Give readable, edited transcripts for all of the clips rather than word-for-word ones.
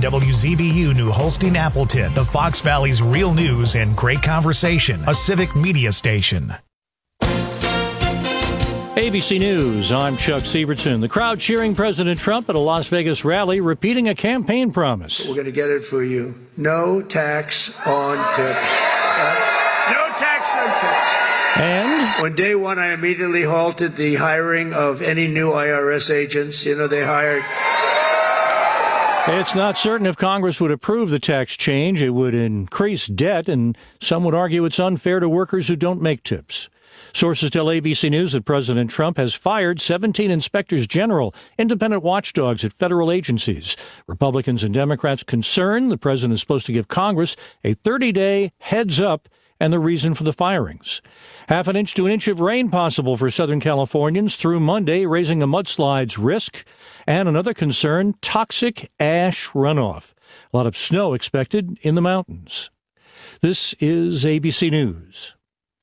WZBU New Holstein Appleton, the Fox Valley's real news and great conversation, a civic media station. ABC News, I'm Chuck Sievertson. The crowd cheering President Trump at a Las Vegas rally, repeating a campaign promise. We're going to get it for you. No tax on tips. No tax on tips. And on day one, I immediately halted the hiring of any new IRS agents. They hired. It's not certain if Congress would approve the tax change. It would increase debt, and some would argue it's unfair to workers who don't make tips. Sources tell ABC News that President Trump has fired 17 inspectors general, independent watchdogs at federal agencies. Republicans and Democrats concerned the president is supposed to give Congress a 30-day heads up and the reason for the firings. Half an inch to an inch of rain possible for Southern Californians through Monday, raising a mudslide's risk. And another concern, toxic ash runoff. A lot of snow expected in the mountains. This is ABC News.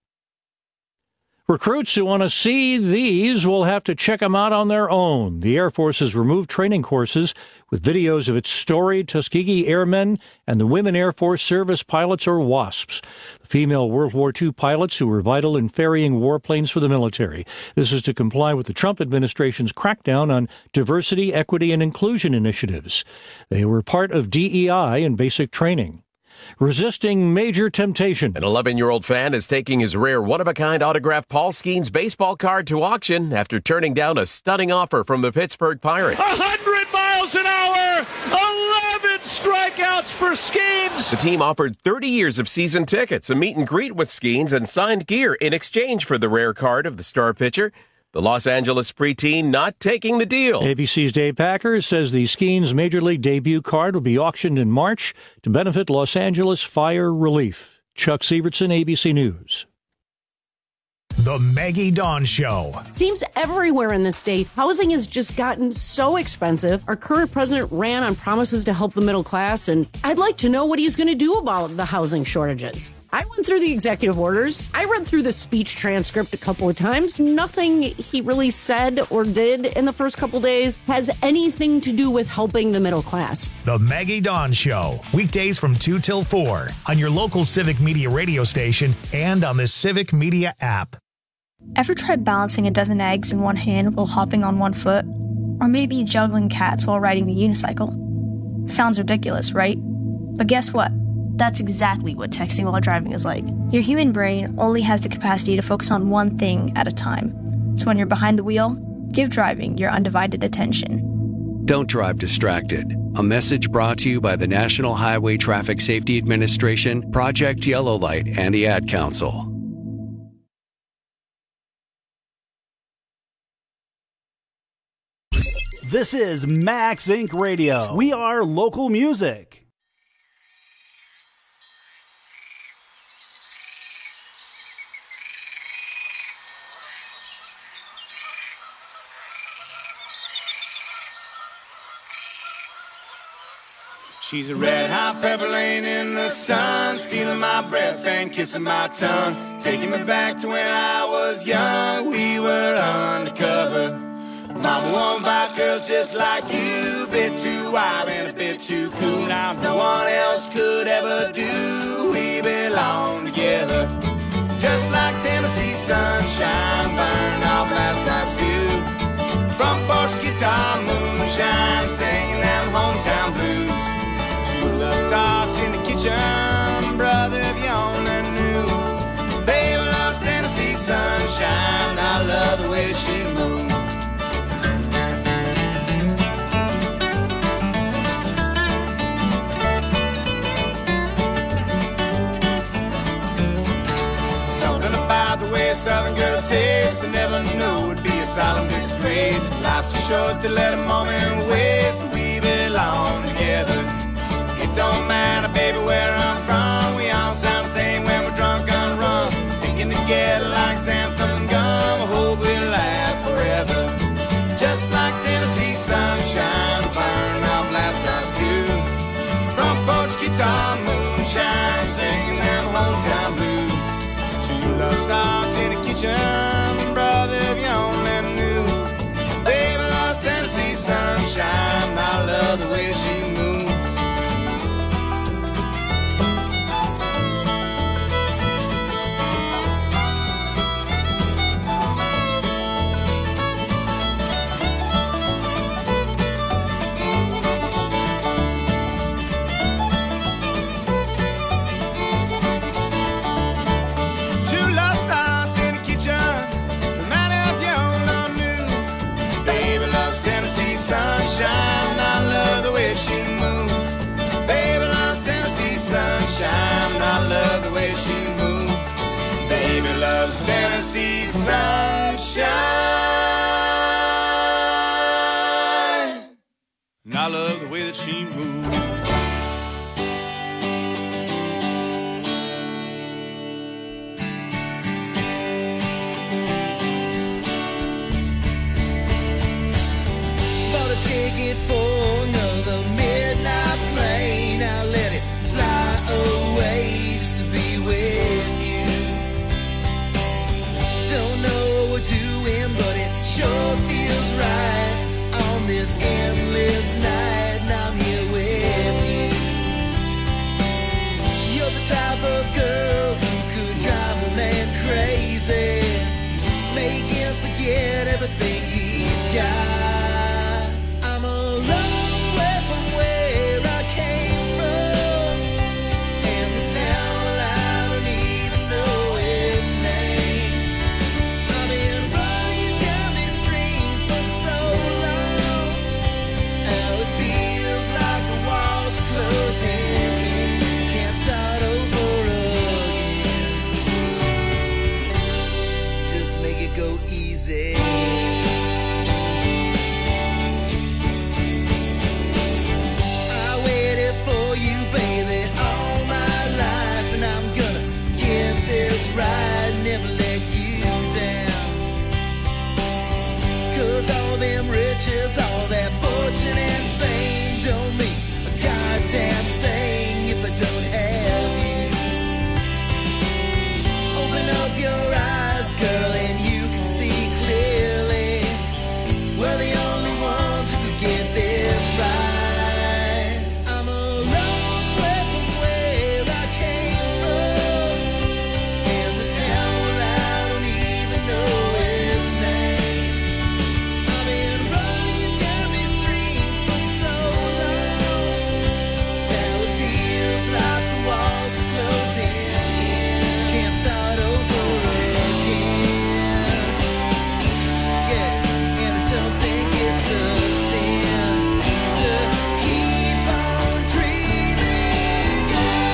Recruits who want to see these will have to check them out on their own. The Air Force has removed training courses with videos of its storied Tuskegee Airmen and the Women Air Force Service Pilots, or WASPs, the female World War II pilots who were vital in ferrying warplanes for the military. This is to comply with the Trump administration's crackdown on diversity, equity, and inclusion initiatives. They were part of DEI and basic training. Resisting major temptation. An 11-year-old fan is taking his rare one-of-a-kind autographed Paul Skeens baseball card to auction after turning down a stunning offer from the Pittsburgh Pirates. 100 miles an hour! 11 strikeouts for Skeens! The team offered 30 years of season tickets, a meet and greet with Skeens, and signed gear in exchange for the rare card of the star pitcher. The Los Angeles preteen not taking the deal. ABC's Dave Packer says the Skeens Major League debut card will be auctioned in March to benefit Los Angeles fire relief. Chuck Sievertson, ABC News. The Maggie Dawn Show. Seems everywhere in the state, housing has just gotten so expensive. Our current president ran on promises to help the middle class, and I'd like to know what he's going to do about the housing shortages. I went through the executive orders. I read through the speech transcript a couple of times. Nothing he really said or did in the first couple days has anything to do with helping the middle class. The Maggie Dawn Show. Weekdays from 2 till 4 on your local Civic Media radio station and on the Civic Media app. Ever tried balancing a dozen eggs in one hand while hopping on one foot? Or maybe juggling cats while riding the unicycle? Sounds ridiculous, right? But guess what? That's exactly what texting while driving is like. Your human brain only has the capacity to focus on one thing at a time. So when you're behind the wheel, give driving your undivided attention. Don't drive distracted. A message brought to you by the National Highway Traffic Safety Administration, Project Yellow Light, and the Ad Council. This is Max Inc. Radio. We are local music. She's a red-hot pepper laying in the sun, stealing my breath and kissing my tongue, taking me back to when I was young. We were undercover. Mama won't buy girls just like you, a bit too wild and a bit too cool. Now no one else could ever do. We belong together, just like Tennessee sunshine burned off last night's view. Front porch guitar, moonshine, singing them hometown blues. Love starts in the kitchen, brother, if you only knew. Baby loves Tennessee sunshine, I love the way she moves. Something about the way a southern girl tastes, I never knew it'd be a solemn disgrace. Life's too short to let a moment waste, we belong together. It don't matter, baby, where I'm from. We all sound the same when we're drunk on rum. Sticking together like xanthan and gum. I hope it lasts forever. Just like Tennessee sunshine, burning off last night's dew. Front porch guitar, moonshine, singing them hometown blues. True love starts in the kitchen, brother, if you only knew. Baby loves Tennessee sunshine, I love the way she moves. that she moves. Bought a ticket for another midnight plane. I let it fly away just to be with you. Don't know what we're doing, but it sure feels right on this endless night, and I'm here with you. You're the type of girl who could drive a man crazy, make him forget everything he's got. I'm a long way from where I came from, and this town, well, I don't even know its name. I've been running down this street for so long, how it feels like the walls are closing in. Can't start over again. Just make it go easy. I waited for you, baby, all my life, and I'm gonna get this right, never let you down. 'Cause all them riches, all that fortune and fame don't mean a goddamn thing if I don't have you. Open up your eyes, girl, and you can see clearly. We're the only ones who could get this right. I'm a long way from where I came from, and this town, well, I don't even know its name. I've been running down this street for so long, now it feels like the walls are closing in. Can't start over again. Yeah, and I don't think it's a sin to keep on dreaming.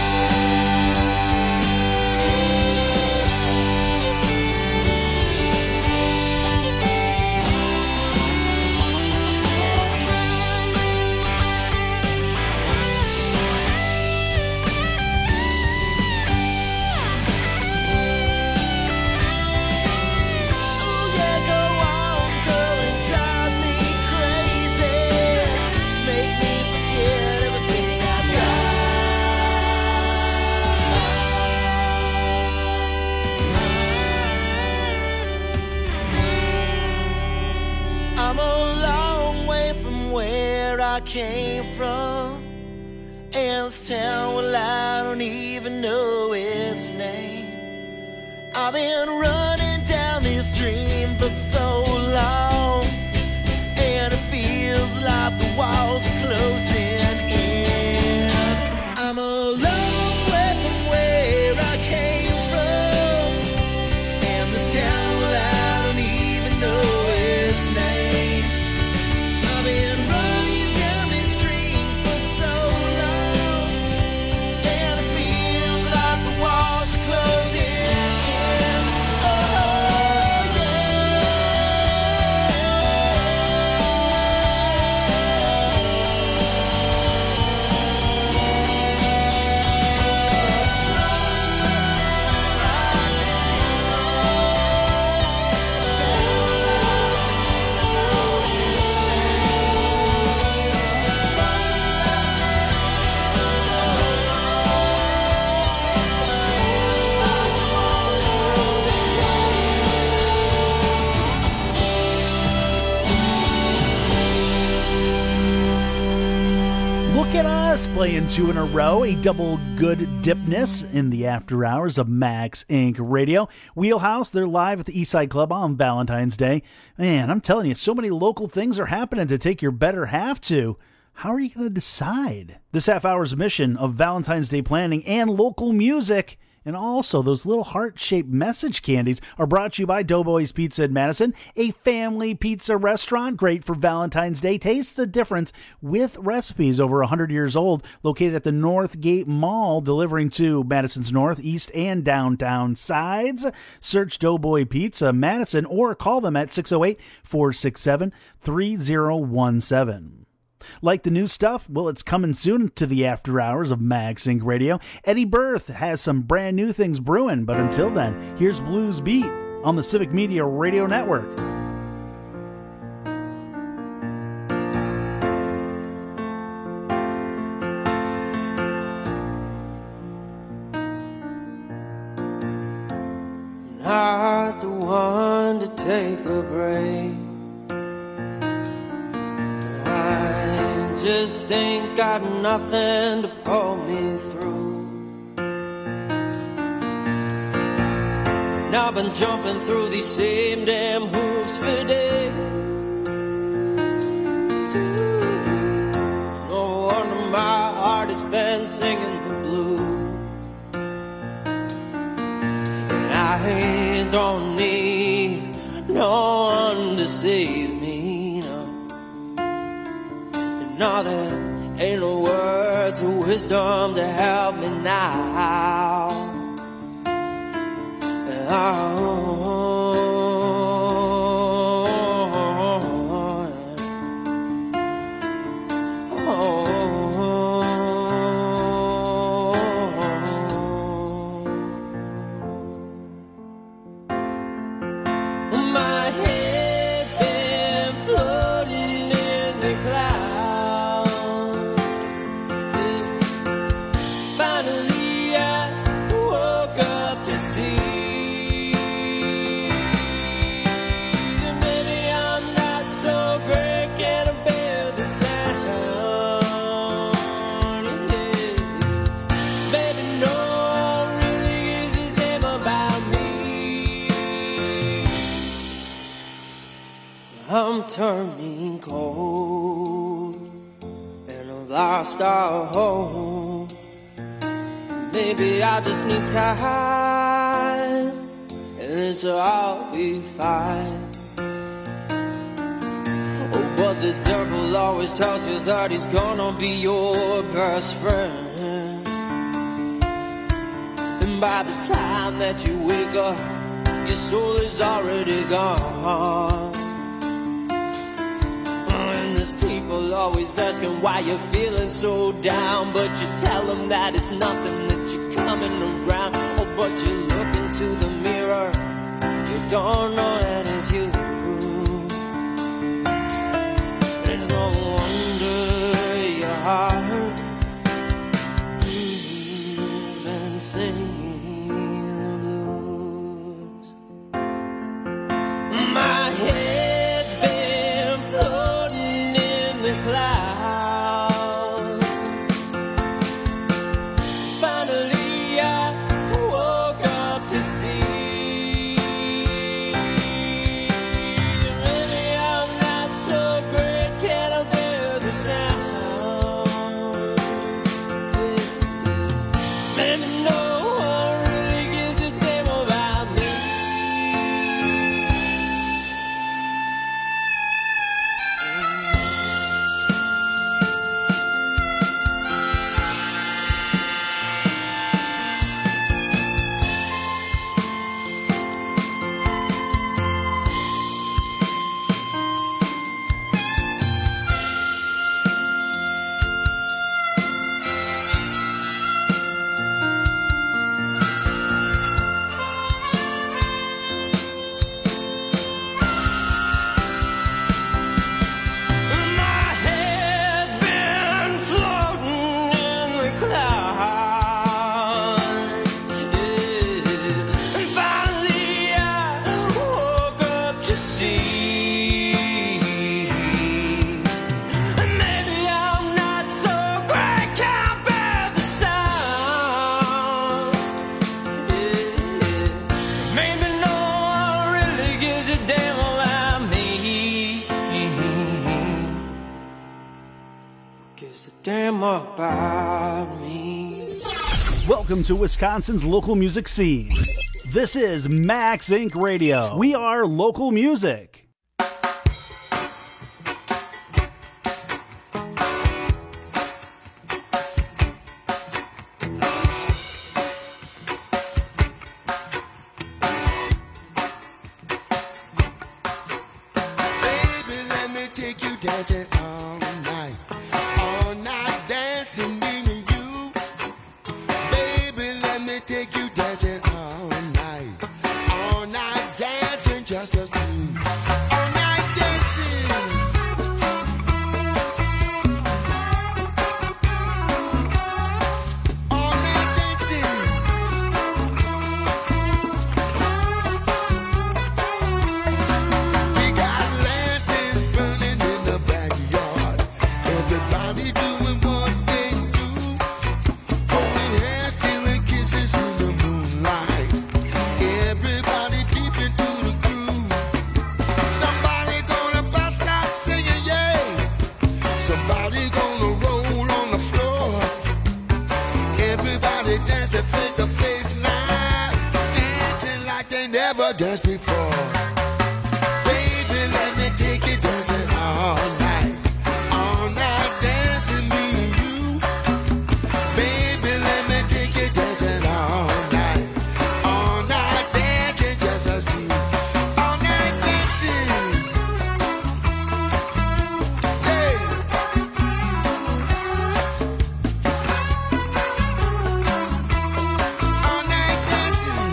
Oh yeah, go on, girl, and drive me crazy. Make me forget everything I got. I'm a long way from where I came from, and this town, well, I don't even know its name. I've been running down this dream for so long, and it feels like the walls are closing in. I'm a long way from where I came from, and this town, well, I don't even know its name. I've been running down this street for so long, and it feels like the walls are closing in. Oh, Look at us playing two in a row, a double good dipness in the after hours of Max Inc. Radio. Wheelhouse, they're live at the Eastside Club on Valentine's Day. Man, I'm telling you, so many local things are happening to take your better half to. How are you going to decide? This half hour's mission of Valentine's Day planning and local music, and also those little heart-shaped message candies, are brought to you by Doughboys Pizza in Madison, a family pizza restaurant great for Valentine's Day. Taste the difference with recipes over 100 years old, located at the Northgate Mall, delivering to Madison's north, east, and downtown sides. Search Doughboy Pizza Madison or call them at 608-467-3017. Like the new stuff? Well, it's coming soon to the after hours of Max Inc. Radio. Eddie Berth has some brand new things brewing, but until then, here's Blues Beat on the Civic Media Radio Network. Not the one to take a break. I just ain't got nothing to pull me through. And I've been jumping through these same damn hoops for days. It's no wonder my heart has been singing the blues. I don't need no one to save me, no. And no, there ain't no words of wisdom to help me now. I'm turning cold and I've lost our hope. Maybe I just need time and this'll all be fine. Oh, but the devil always tells you that he's gonna be your best friend. And by the time that you wake up, your soul is already gone. People always asking why you're feeling so down, but you tell them that it's nothing, that you're coming around. Oh, but you look into the mirror, you don't know that it's you. There's no wonder your heart has been singing the blues. My head's been floating in the clouds. Finally I woke up to see maybe I'm not so great, can I bear the sound? Maybe no one really gives a damn about me. My head's been floating in the clouds, yeah. And finally I woke up to see maybe I'm not so great, can't bear the sound, yeah. Maybe no one really gives a damn about me. Gives a damn about me. Welcome to Wisconsin's local music scene. This is Max Inc. Radio. We are local music. Baby, let me take you dancing all night. me take you dancing all night dancing just us two. All night dancing. All night dancing. We got lanterns burning in the backyard. Everybody doing what they do. Holding hands, stealing kisses in the moonlight. Everybody deep into the groove. Somebody gonna bust out singing, yeah. Somebody gonna roll on the floor. Everybody dancing face to face now. Dancing like they never danced before. Baby, let me take you dancing all night. All night dancing, me and you. Baby, let me take you dancing all night. All night dancing, just us two. All night dancing. Hey. All night dancing.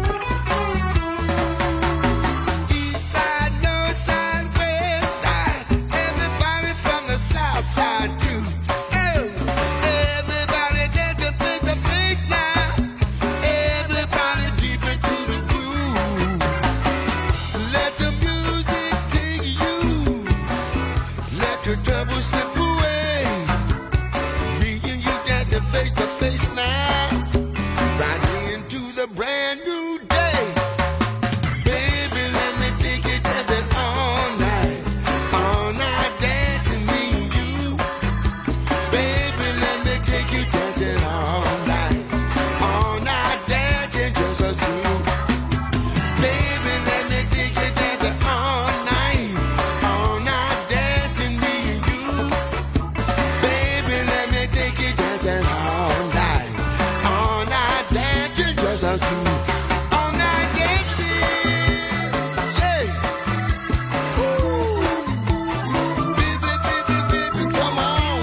East side, north side, west side. Everybody from the south side too. Oh, everybody dancing face to face now. Everybody deep into the groove. Let the music take you. Let your trouble slip away. Me and you dancing face to face now. Right into the brand new day. Baby, let me take you dancing all night. All night dancing, me and you. Baby, let me take you dancing all night. All night dancing, just us two. Baby, let me take you dancing all night. All night dancing, me and you. Baby, let me take you dancing all night. All night dancing, just us two. All night dancing. Hey. Woo. Baby, baby, baby, come on.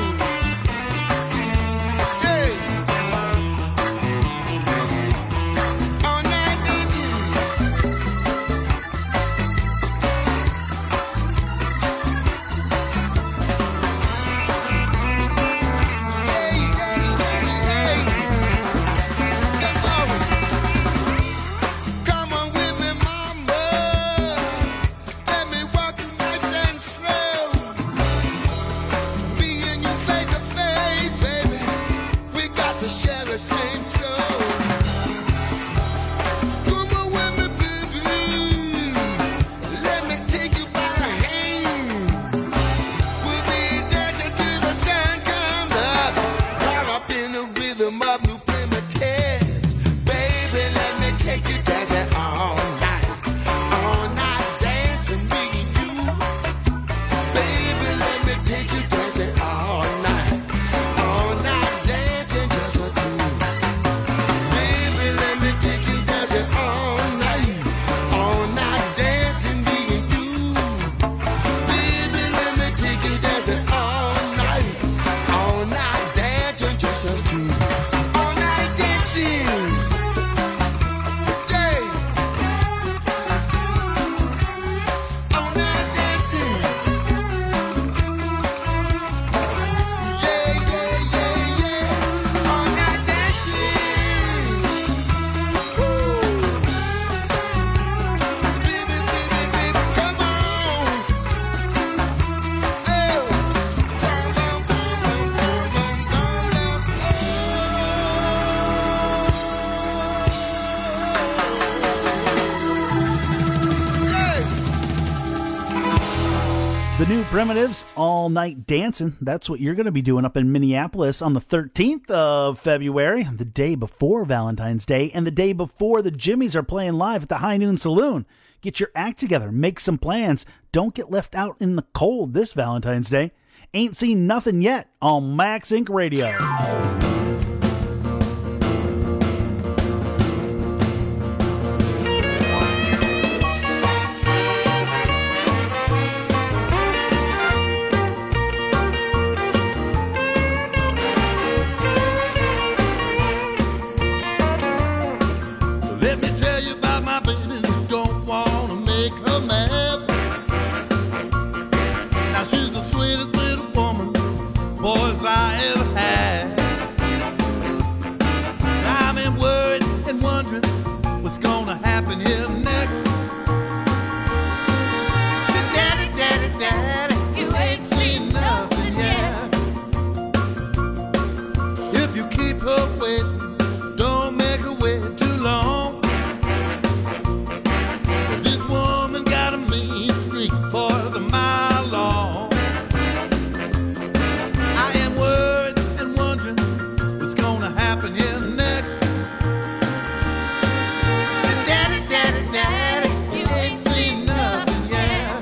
Hey. All night dancing. Hey, hey, hey, hey. Let's go. Come on with me, mama. Let me walk you nice and slow. Me and you face to face, baby. We got to share the same soul. Come on with me, baby. Let me take you by the hand. We'll be dancing till the sun comes up. Caught up in the rhythm of new primitives. Baby, let me take you dancing all night. All night dancing, me and you. Baby, let me take you dancing all night. All night dancing, just us two. Baby, let me take you dancing all night. All night dancing, me and you. Baby, let me take you dancing all night. All night dancing, just us two. All night dancing. Yeah. All night dancing. Yeah, yeah, yeah, yeah. All night dancing. Woo. Baby, baby, baby, come on. Oh. Bum, bum, bum, bum, bum, bum, bum, bum. Hey. The new Primitives, All Night Dancing. That's what you're going to be doing up in Minneapolis on the 13th of February, the day before Valentine's Day, and the day before the Jimmies are playing live at the High Noon Saloon. Get your act together, make some plans. Don't get left out in the cold this Valentine's Day. Ain't seen nothing yet on Max Inc. Radio. her wait, don't make her wait too long. This woman got a mean streak for the mile long. I am worried and wondering what's gonna happen here next. She said, Daddy, Daddy, Daddy, you ain't seen nothing yet.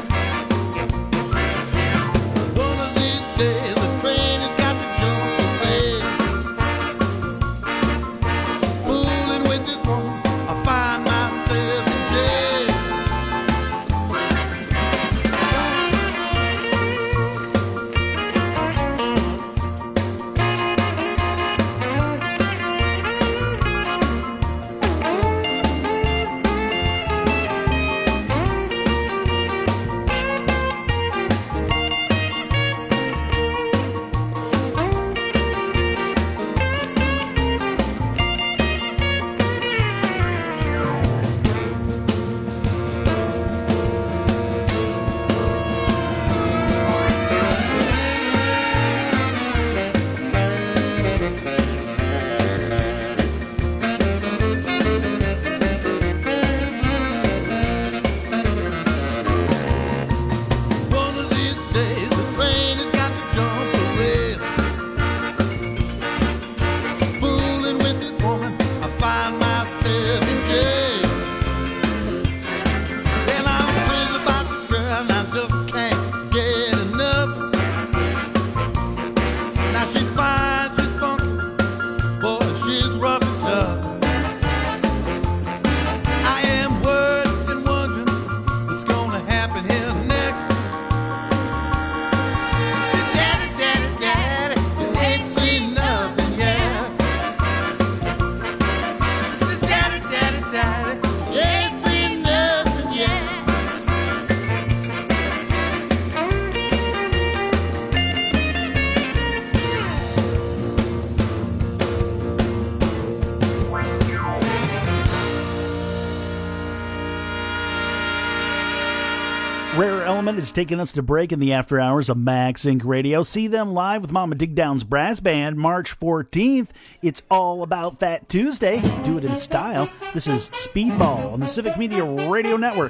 One of these days the train has got to jump away. Fooling with this woman, I find myself in jail. One of these days the train has got to jump away. Fooling with this woman, I find myself in jail. Well, I'm crazy about this girl and I just can't get enough. Now she's fine, she's funky, boy, she's rough and tough. I am worried and wondering what's gonna happen here next. She said, Daddy, Daddy, Daddy, you ain't seen nothing yet. She said, Daddy, Daddy, Daddy, you ain't seen nothing yet. Rare Element is taking us to break in the after hours of Max Inc. Radio. See them live with Mama Digdown's Brass Band March 14th. It's all about Fat Tuesday. Do it in style. This is Speedball on the Civic Media Radio Network.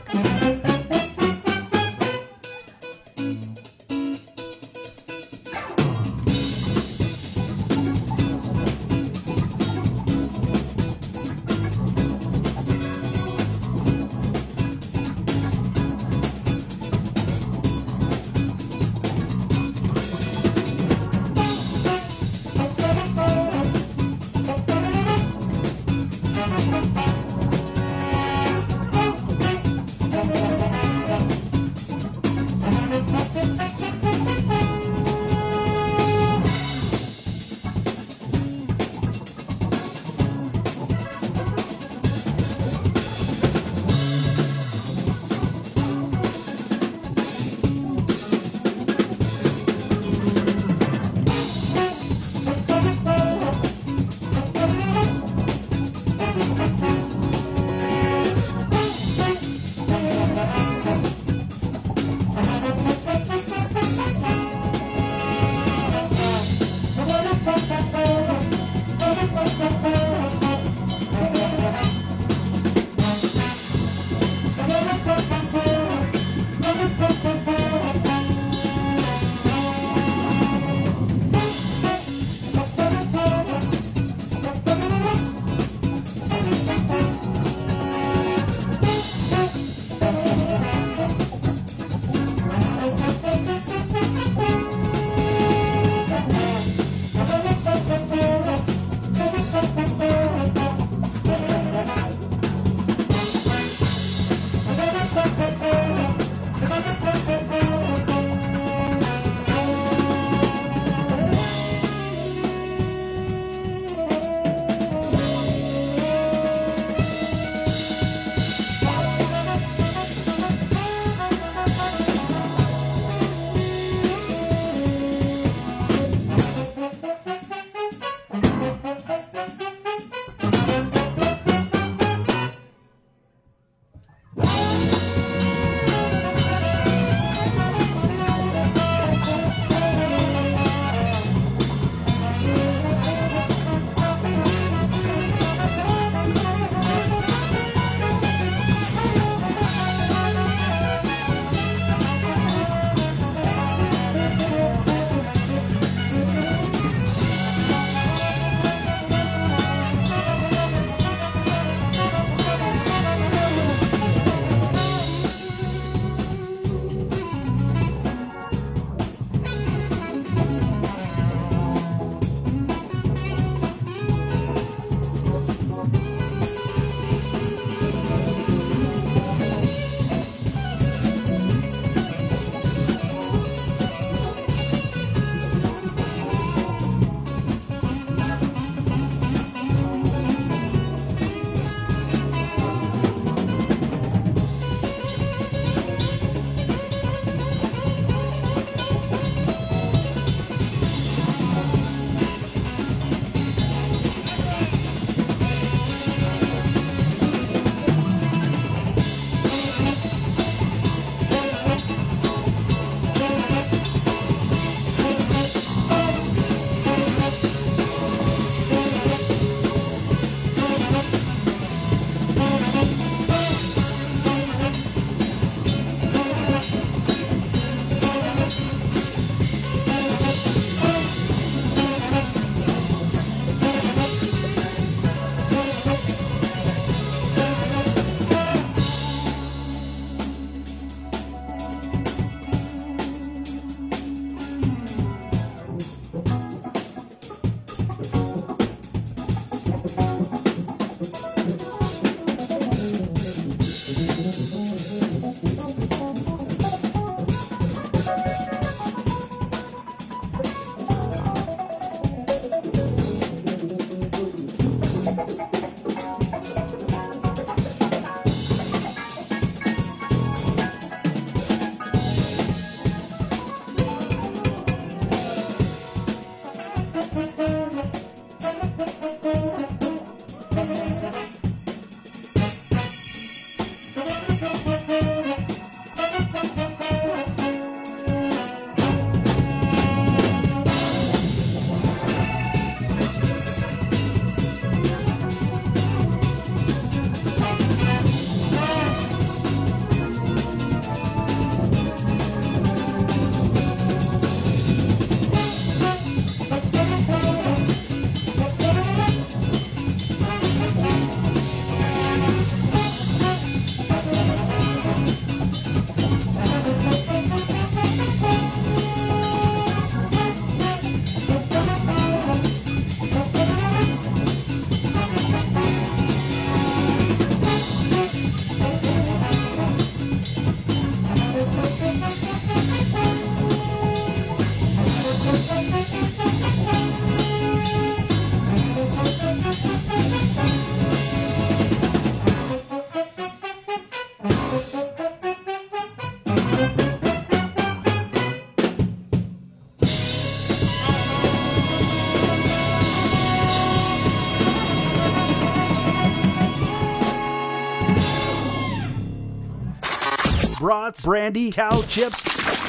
brats, brandy, cow chips,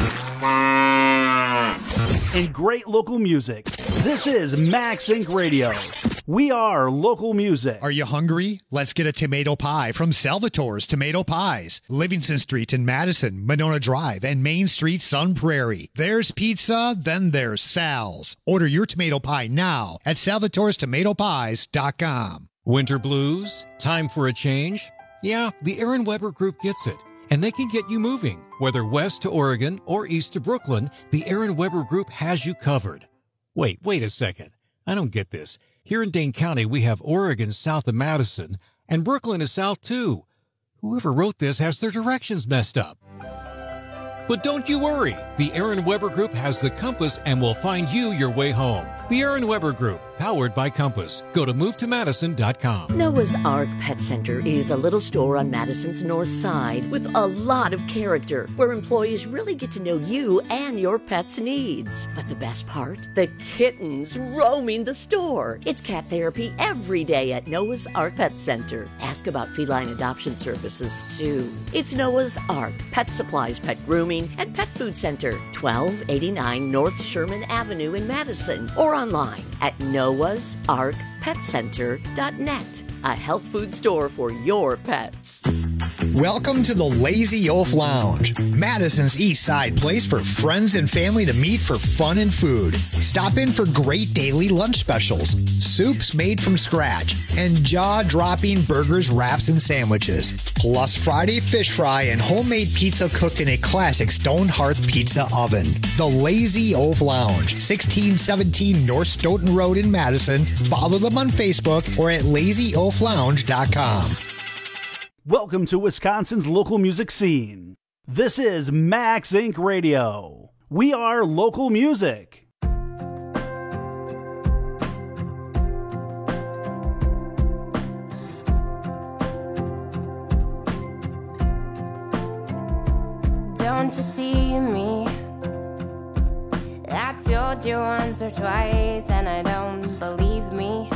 and great local music. This is Max Inc. Radio. We are local music. Are you hungry? Let's get a tomato pie from Salvatore's Tomato Pies. Livingston Street in Madison, Monona Drive, and Main Street, Sun Prairie. There's pizza, then there's Sal's. Order your tomato pie now at salvatorestomatopies.com. Winter blues? Time for a change? Yeah, the Aaron Weber Group gets it. And they can get you moving. Whether west to Oregon or east to Brooklyn, the Aaron Weber Group has you covered. Wait a second. I don't get this. Here in Dane County, we have Oregon south of Madison, and Brooklyn is south too. Whoever wrote this has their directions messed up. But don't you worry. The Aaron Weber Group has the compass and will find you your way home. The Aaron Weber Group, powered by Compass. Go to movetomadison.com. Noah's Ark Pet Center is a little store on Madison's north side with a lot of character, where employees really get to know you and your pet's needs. But the best part? The kittens roaming the store. It's cat therapy every day at Noah's Ark Pet Center. Ask about feline adoption services, too. It's Noah's Ark Pet Supplies, Pet Grooming, and Pet Food Center, 1289 North Sherman Avenue in Madison, or online at noahsarkpetcenter.net, a health food store for your pets. Welcome to the Lazy Oaf Lounge, Madison's East Side place for friends and family to meet for fun and food. Stop in for great daily lunch specials, soups made from scratch, and jaw-dropping burgers, wraps, and sandwiches. Plus Friday fish fry and homemade pizza cooked in a classic stone hearth pizza oven. The Lazy Oaf Lounge, 1617 North Stoughton Road in Madison. Follow them on Facebook or at lazyoaflounge.com. Welcome to Wisconsin's local music scene. This is Max Inc. Radio. We are local music. Don't you see me? I told you once or twice and I don't believe me.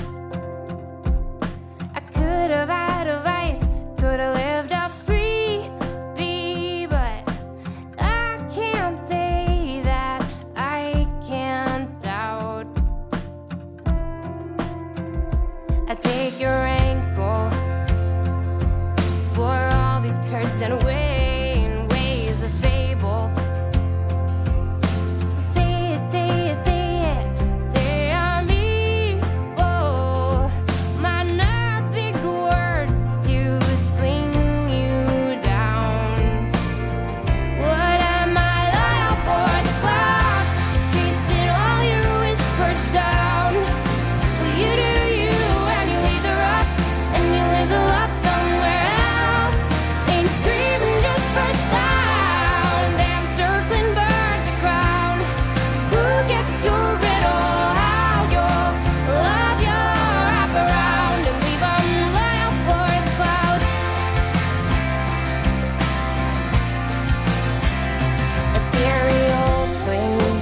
I could have had advice, could have lived a free bee, but I can't say that I can't doubt. I take your ankle for all these curts and ways of fables. So say it, say it, say it, say I'm evil. My nerve big words to sling you down. What am I loyal for? The clouds chasing all your whispers down. Well, you do you and you leave the rough and you live the love somewhere else. Ain't screaming just for sound and circling birds a crown. Who gets your riddle? How you'll love your wrap around and leave 'em loyal for the clouds. Ethereal thing.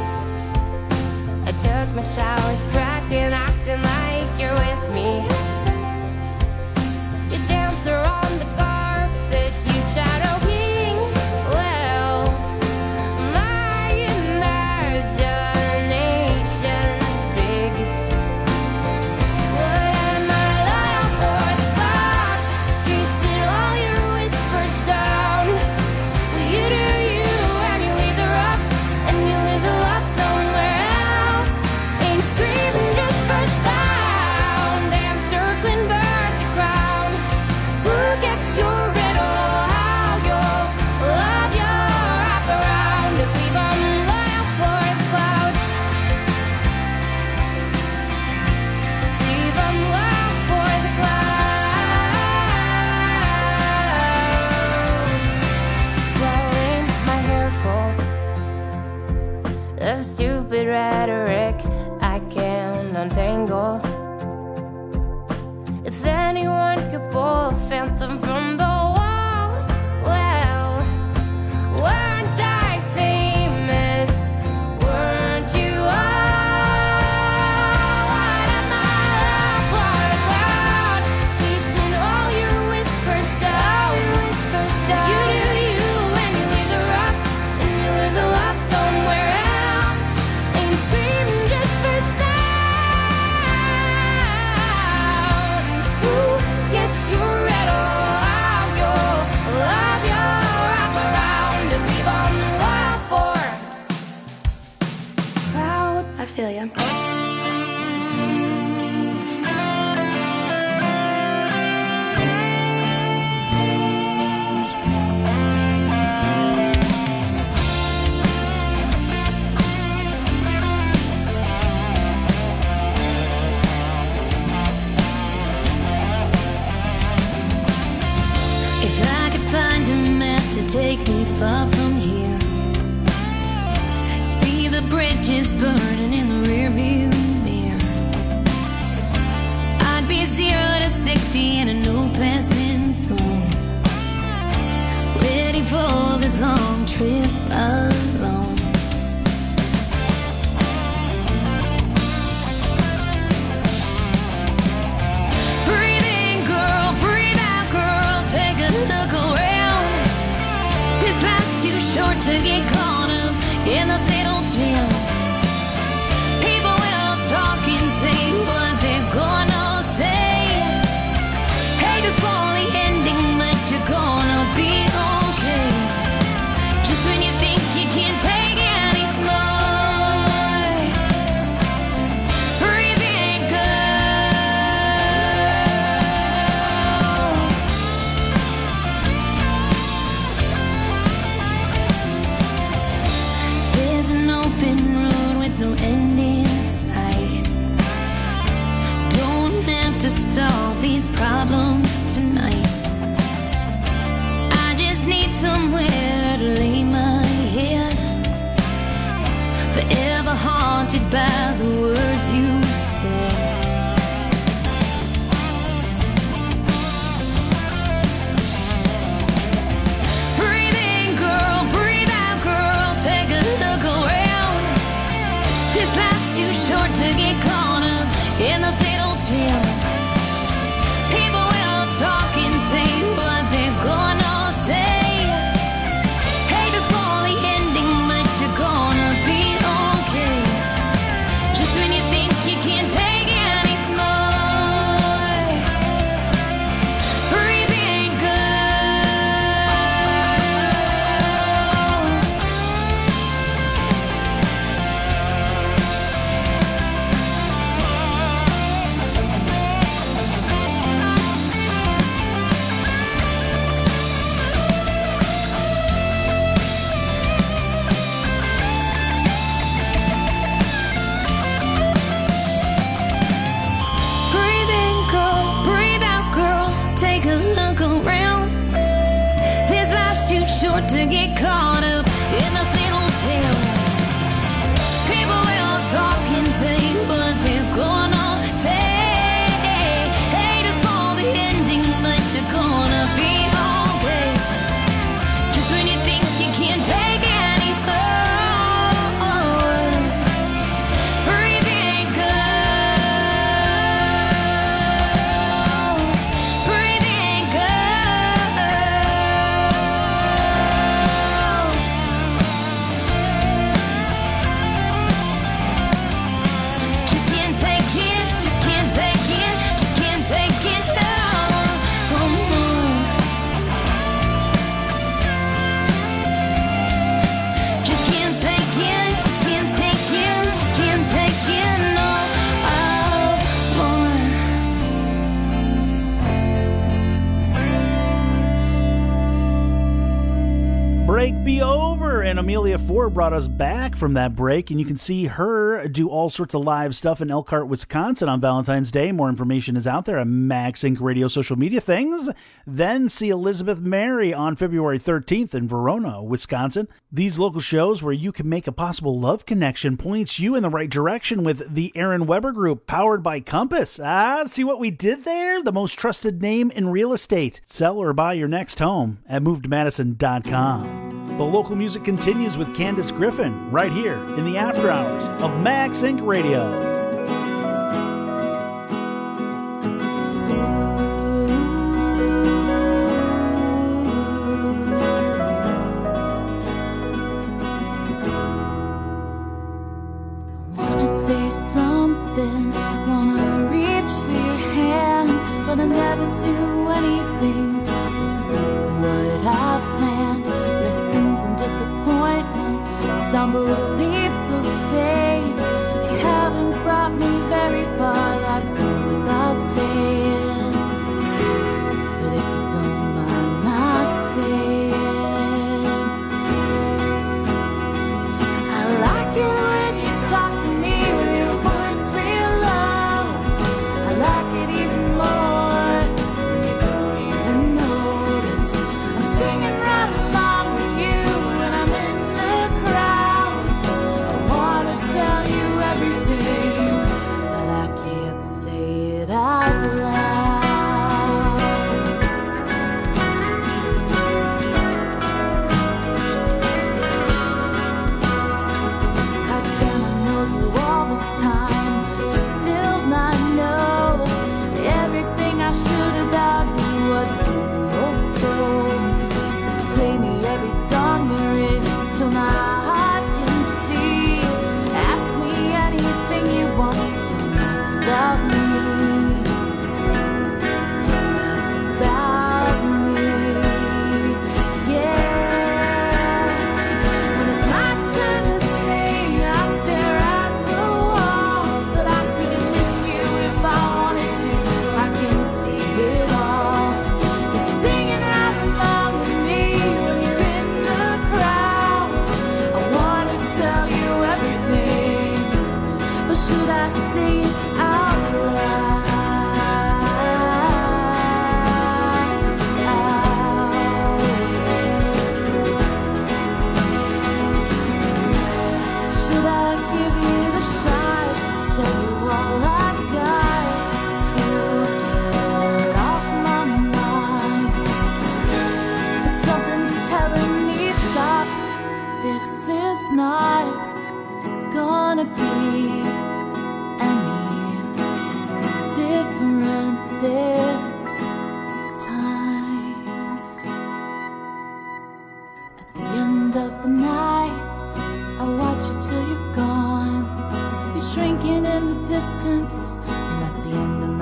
I took my showers, cracked and acting like you're with me. You dance around the carpet, you shadow king. Well, my imagination's big. What am I loyal for? The clouds chasing all your whispers down. Well, you do you and you leave the rough and you live the love somewhere else. Ain't screaming just for sound and circling birds a crown. Who gets your riddle? How you'll love your wrap around and leave 'em loyal for the clouds. Leave 'em loyal for the clouds. Blowing my hair full of stupid rhetoric I can't untangle. If anyone could pull a phantom from the wall, well, weren't I famous? Weren't you all? What am I for the clouds? Chasing all your whispers down. You do you can't take me far from here. See the bridges burning in the rearview mirror. I'd be 0 to 60 in a no passing zone, ready for this long trip alone. Breathe in, girl, breathe out, girl, take a look around. This life's too short to get caught up in the same old town. People will talk and say what they're gonna say. Hate is for the ending, but you're gonna be okay. Just when you think you can't take anymore, breathe in, girl. There's an open road with no end in sight. Don't have to solve these problems tonight. I just need somewhere to lay my head, forever haunted by the words you said. Breathe in, girl, breathe out, girl, take a look around. This life's too short to get caught up in the same old town. People will talk and say what they're gonna say. Hate is for the ending, but you're gonna be okay. Just when you think you can't take anymore, breathe in, breathe in, girl, breathe out, girl, take a look around. This life's too short to get caught up in the same old town. People will talk and say what they're gonna say. Hate is for the ending, but you're gonna be okay. Just when you think you can't take anymore, breathe in, girl. Breathe in, girl. Just can't take it, just can't take it, just can't take it down. Just can't take it, just can't take it, just can't take it no more. Break be over, and Amelia Ford brought us back from that break, and you can see her do all sorts of live stuff in Elkhart, Wisconsin on Valentine's Day. More information is out there at Max Inc. Radio social media things. Then see Elizabeth Mary on February 13th in Verona, Wisconsin. These local shows where you can make a possible love connection points you in the right direction with the Aaron Weber Group, powered by Compass. See what we did there? The most trusted name in real estate. Sell or buy your next home at MoveToMadison.com. The local music continues with Candace Griffin right here in the after hours of Max Inc. Radio. Wanna say something, wanna reach for your hand, but I never do anything or speak what I've planned. Blessings and disappointment, stumble leaps of faith. They haven't brought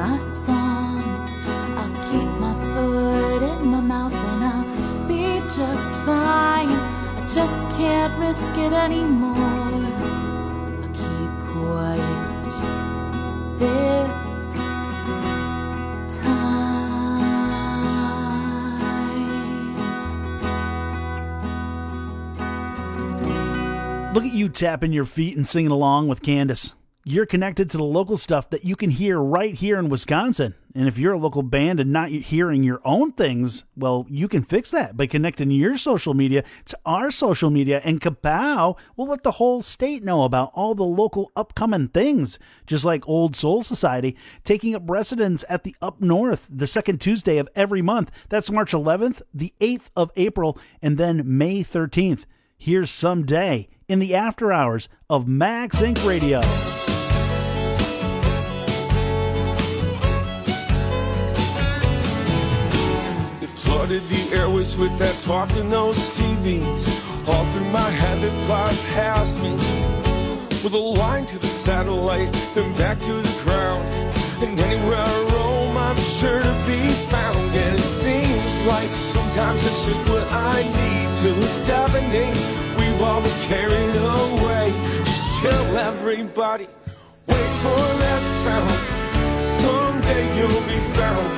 my song. I'll keep my foot in my mouth and I'll be just fine. I just can't risk it anymore. I'll keep quiet this time. Look at you tapping your feet and singing along with Candace. You're connected to the local stuff that you can hear right here in Wisconsin. And if you're a local band and not hearing your own things, well, you can fix that by connecting your social media to our social media. And Kapow will let the whole state know about all the local upcoming things. Just like Old Soul Society taking up residence at the Up North the second Tuesday of every month. That's March 11th, the 8th of April, and then May 13th. Here's Someday in the after hours of Max Inc. Radio. Flooded the airways with that talk in those TVs. All through my head they fly past me, with a line to the satellite, then back to the ground. And anywhere I roam, I'm sure to be found. And it seems like sometimes it's just what I need till it's deafening. We've all been carried away. Just chill, everybody. Wait for that sound. Someday you'll be found.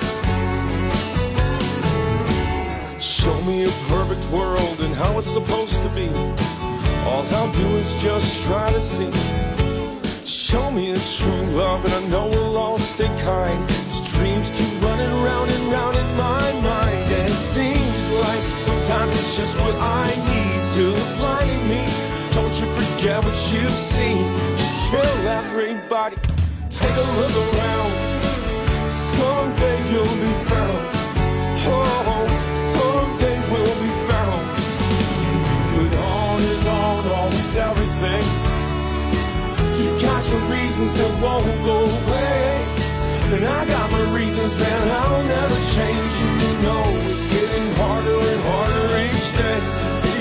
Show me a perfect world and how it's supposed to be. All I'll do is just try to see. Show me a true love and I know we'll all stay kind. These dreams keep running round and round in my mind. And it seems like sometimes it's just what I need till it's blinding me. Don't you forget what you've seen. Just chill, everybody. Take a look around. Someday you'll be found. Oh, someday we'll be found. But on and on, always everything. You got your reasons that won't go away, and I got my reasons, man, I'll never change. You know it's getting harder and harder each day.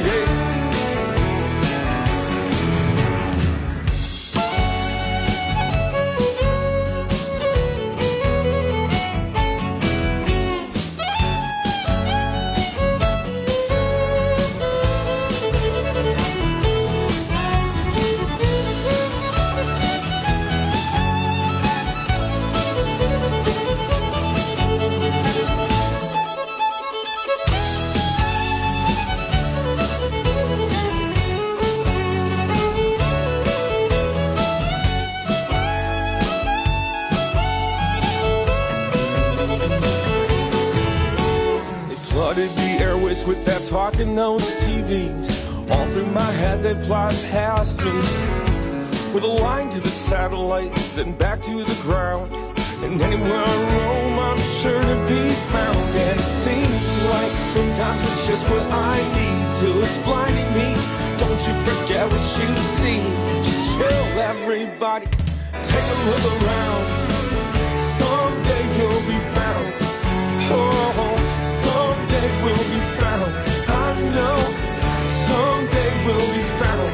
The airways with that talk in those TVs. All through my head they fly past me, with a line to the satellite, then back to the ground. And anywhere I roam, I'm sure to be found. And it seems like sometimes it's just what I need till it's blinding me. Don't you forget what you see. Just chill, everybody. Take a look around. Someday you'll be found. Oh, someday we'll be found. I know someday we'll be found.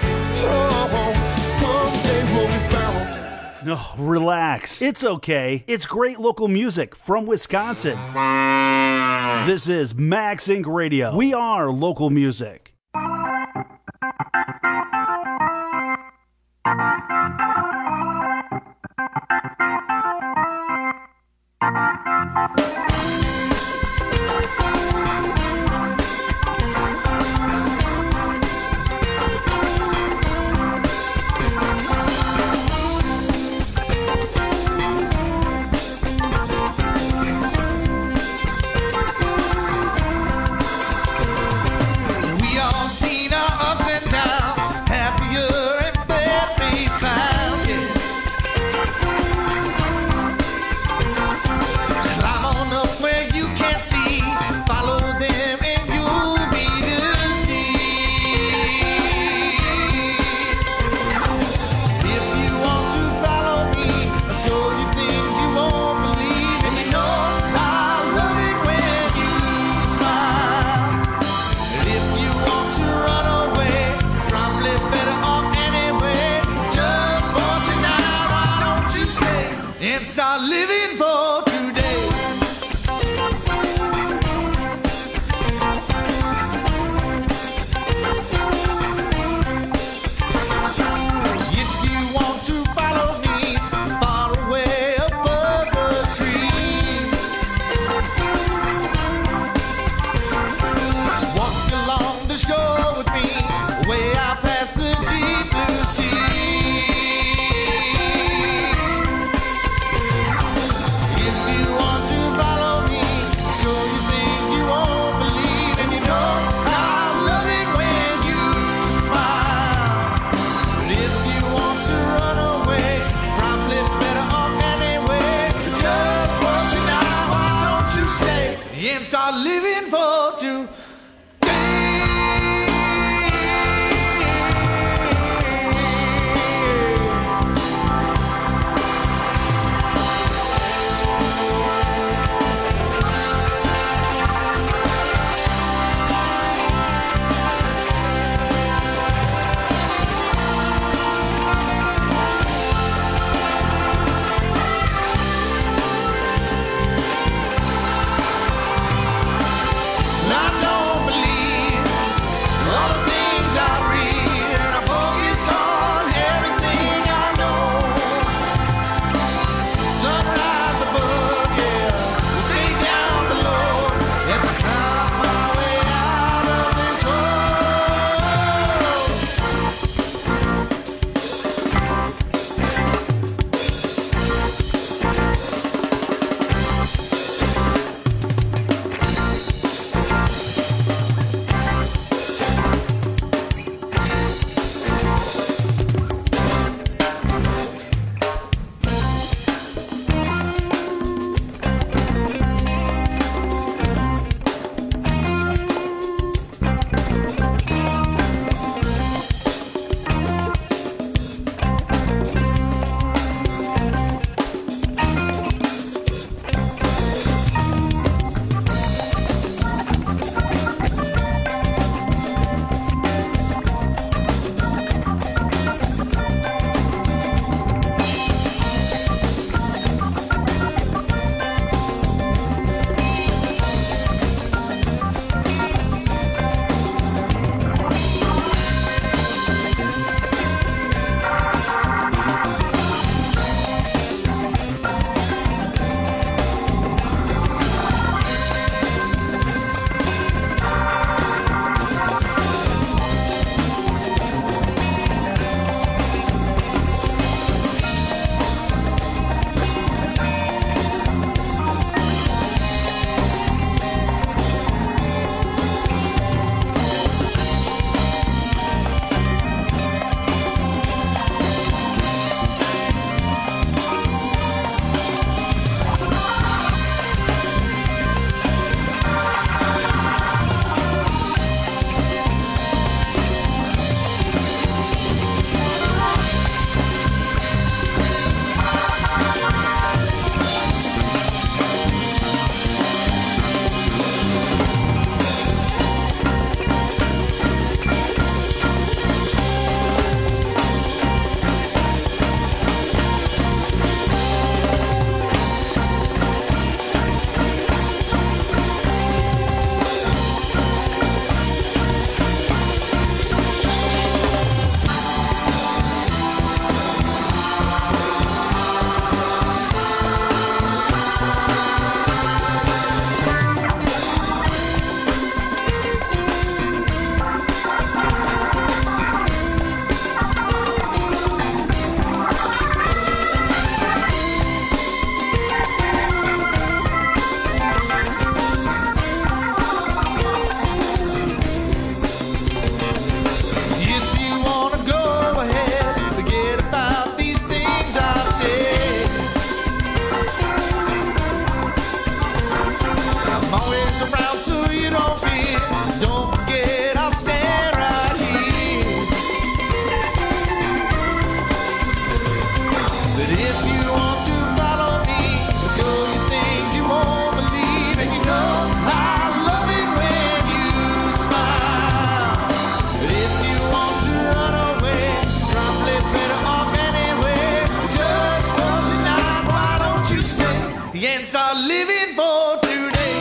Oh, someday we'll be found. No, relax. It's okay. It's great local music from Wisconsin. This is Max Inc. Radio. We are local music. Way living for today. If you want to follow me far away above the trees, walk along the shore with me, way out past the deep blue sea. If you want to follow me, show you things you won't believe, and you know I love it when you smile. But if you want to run away, probably better off anyway. Just want you now, why don't you stay and start living for today? I don't and start living for today.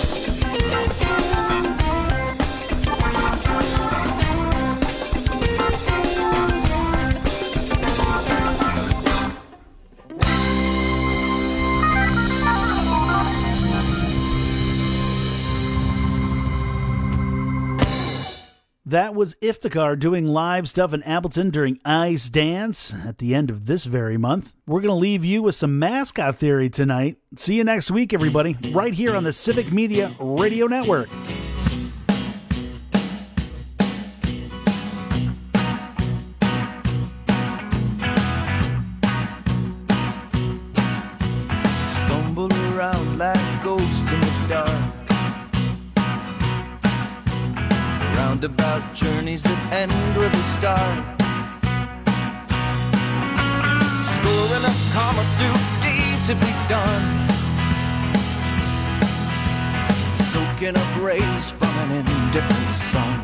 That was Iftikhar doing live stuff in Appleton during Ice Dance at the end of this very month. We're going to leave you with some mascot theory tonight. See you next week, everybody, right here on the Civic Media Radio Network. Stumble around like ghosts in the dark. Roundabout journeys that end with a start. Storing up karma through deeds to be done. Soaking up rays from an indifferent sun.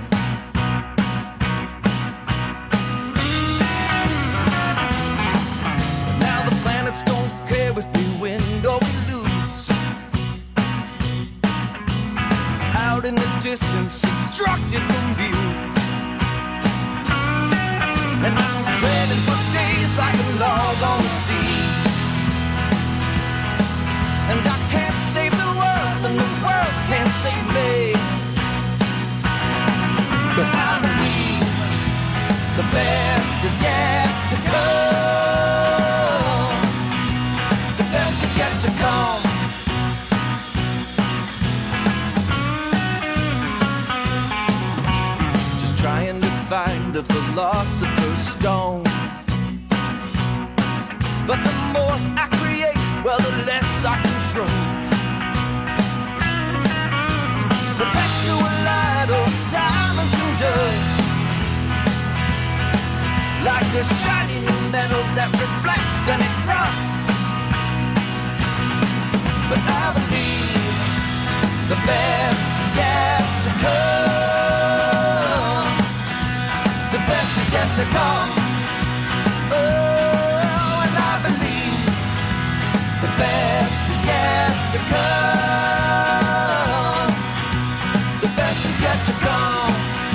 Now the planets don't care if we win or we lose. Out in the distance, instructed from view. And I'm treading for days like a log on the sea. And I can't save the world, and the world can't save me. But I believe the best is yet to come. The best is yet to come. Trying to find the philosopher's stone. But the more I create, well, the less I control. Perpetual light of diamonds and dust, like a shiny new metal that reflects then it rusts. But I believe the best is yet to come. Yet to come. Oh, and I believe the best is yet to come. The best is yet to come.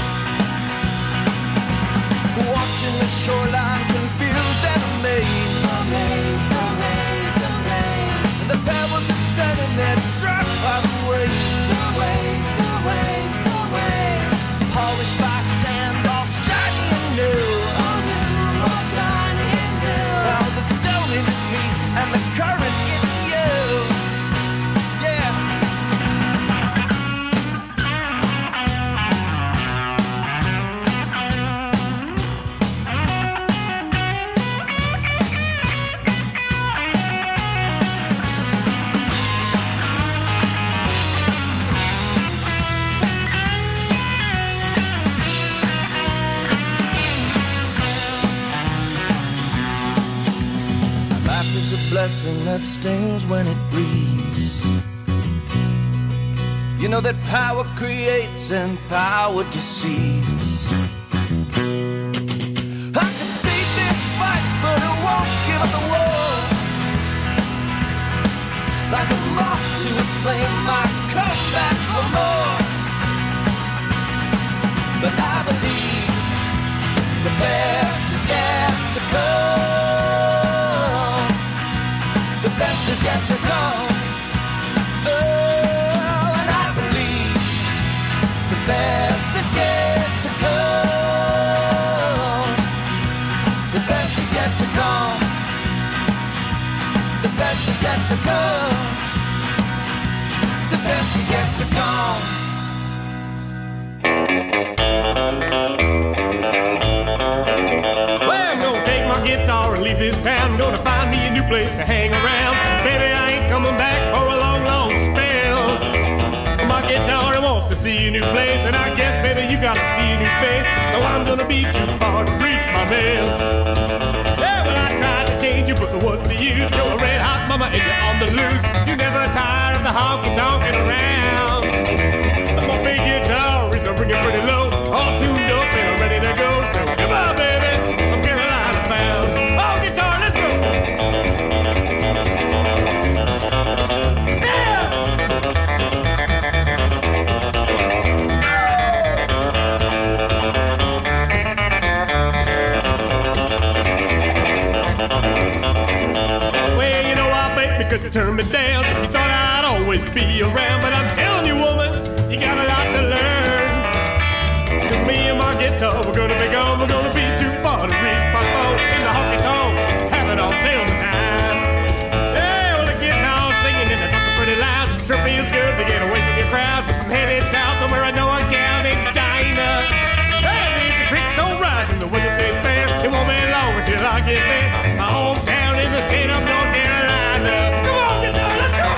Watching the shoreline confused and amazed. Amazed, amazed, amazed. The pebbles are setting their trap by the waves. The waves, the waves, the waves. Polished by sand, all shiny and new. All new, all shiny and new. Well, the stone is me, and the current is you. Yeah. Blessing that stings when it breathes. You know that power creates and power deceives. I can see this fight, but it won't give up the war. Like a moth to a flame, I come back for more. But I believe the best is yet to come. The best is yet to come. Oh, and I believe the best is yet to come. The best is yet to come. The best is yet to come. The best is yet to come. Well, I'm gonna take my guitar and leave this town. I'm gonna find me a new place to hang around. Baby, I ain't coming back for a long, long spell. My guitar wants to see a new place, and I guess, baby, you gotta see a new face. So I'm gonna be too far to reach my mail. Yeah, well, I tried to change you, but what's the use? You're a red hot mama and you're on the loose. You never tire of the honky-tonkin' around. My big guitar is ringing pretty low, all tuned up and ready to go. So come on, baby, I'm Carolina bound. Oh, guitar, let's go. You thought I'd always be around, but I'm telling you, woman, you got a lot to learn. 'Cause me and my guitar, we're gonna be gone, we're gonna be too far to reach. Pop out in the honky tonks, have it all sale time. Yeah, well, the guitar singing and the talking pretty loud. Sure feels good to get away from your crowd. I'm headed south to where I know a gal named Dinah. Hey, if the creeks don't rise and the weather stays fair, it won't be long until I get there. My hometown in the state of North Carolina. Come on, guitar, let's go!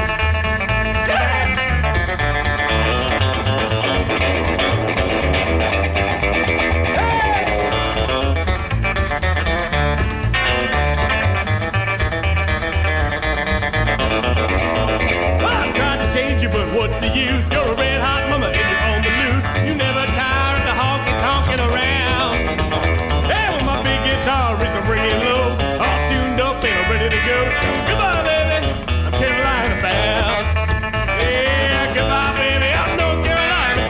I'm trying to change you, but what's the use? You're a red hot mama and you're on the loose. You never tire of the honky-tonking around. Hey, well, my big guitar is ringing low, all tuned up and I'm ready to go. So goodbye, baby, I'm Carolina bound. Yeah, goodbye, baby, I'm North Carolina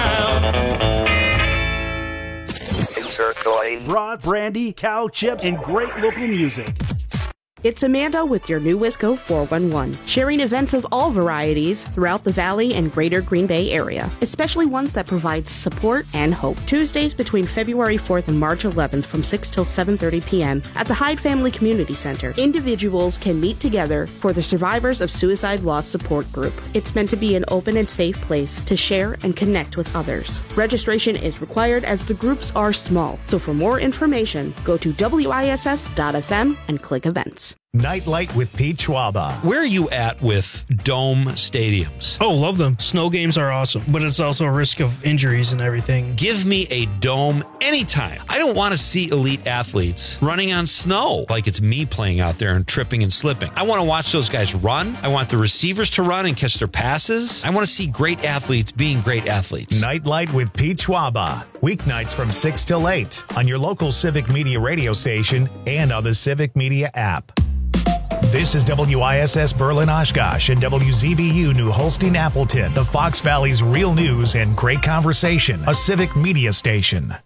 bound. Brats, brandy, cow chips, and great local music. It's Amanda with your new Wisco 411, sharing events of all varieties throughout the Valley and greater Green Bay area, especially ones that provide support and hope. Tuesdays between February 4th and March 11th from 6 till 7:30 p.m. at the Hyde Family Community Center. Individuals can meet together for the Survivors of Suicide Loss Support Group. It's meant to be an open and safe place to share and connect with others. Registration is required as the groups are small, so for more information, go to wiss.fm and click events. Nightlight with Pete Schwaba. Where are you at with dome stadiums? Oh, love them. Snow games are awesome, but it's also a risk of injuries and everything. Give me a dome anytime. I don't want to see elite athletes running on snow like it's me playing out there and tripping and slipping. I want to watch those guys run. I want the receivers to run and catch their passes. I want to see great athletes being great athletes. Nightlight with Pete Schwaba. Weeknights from 6 till 8 on your local Civic Media radio station and on the Civic Media app. This is WISS Berlin Oshkosh and WZBU New Holstein Appleton, the Fox Valley's real news and great conversation, a Civic Media station.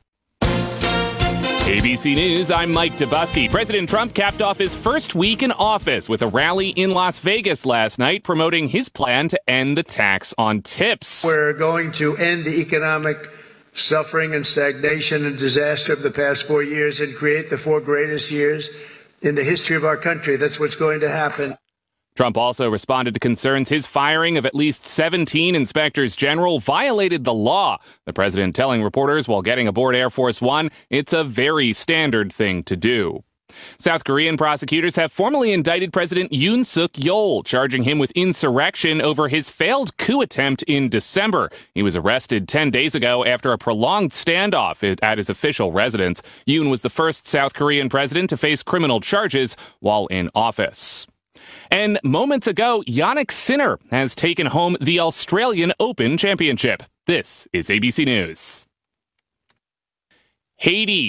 ABC News, I'm Mike Dubusky. President Trump capped off his first week in office with a rally in Las Vegas last night promoting his plan to end the tax on tips. We're going to end the economic suffering and stagnation and disaster of the past 4 years and create the 4 greatest years in the history of our country. That's what's going to happen. Trump also responded to concerns his firing of at least 17 inspectors general violated the law. The president telling reporters while getting aboard Air Force One, it's a very standard thing to do. South Korean prosecutors have formally indicted President Yoon Suk Yeol, charging him with insurrection over his failed coup attempt in December. He was arrested 10 days ago after a prolonged standoff at his official residence. Yoon was the first South Korean president to face criminal charges while in office. And moments ago, Jannik Sinner has taken home the Australian Open Championship. This is ABC News. Haiti